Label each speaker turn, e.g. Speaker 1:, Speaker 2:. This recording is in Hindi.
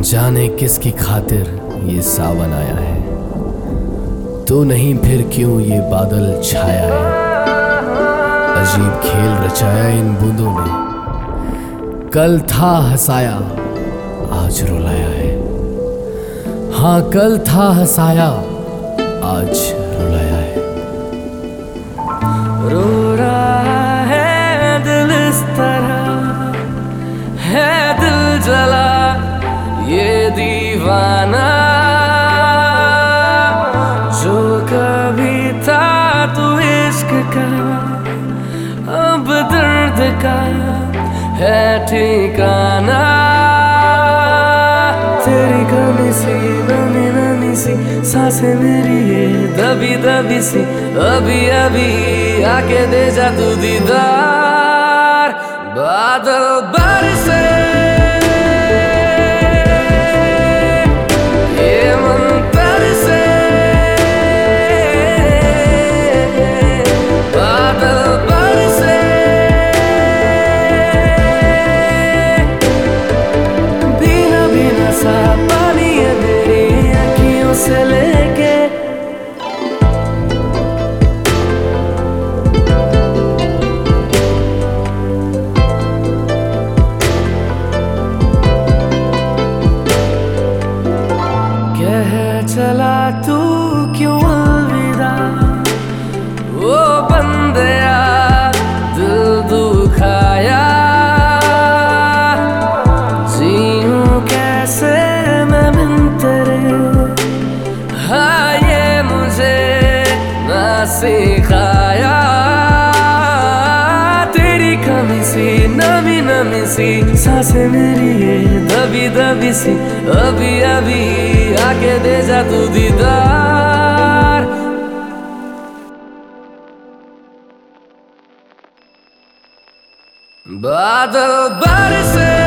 Speaker 1: जाने किसकी खातिर ये सावन आया है, तो नहीं फिर क्यों ये बादल छाया है। अजीब खेल रचाया इन बूंदों ने, कल था हंसाया आज रुलाया है। हाँ कल था हंसाया आज रुलाया है।
Speaker 2: रो रहा है दिल इस तरह, है दिल जला ये दीवाना, जो कभी था तू इश्क का अब दर्द का है ठिकाना। तेरी कमी सी नमी नमी सी सांसें मेरी ये दबी दबी सी, अभी अभी आके दे जा तू दीदार। बादल बरसे ये मन तरसे, बादल बरसे भीना भीना सा पानी है मेरी आँखियों से लेके। कह चला तू क्यों अलविदा, वो बंदया दिल दुखाया। जीऊं कैसे मैं बिन तेरे, हाँ ये मुझे ना सिखाया। तेरी कमी सी नमी नमी सी सांसें मेरी ये दबी दबी सी, अभी अभी आके दे जा तू दीदार। बादल बरसे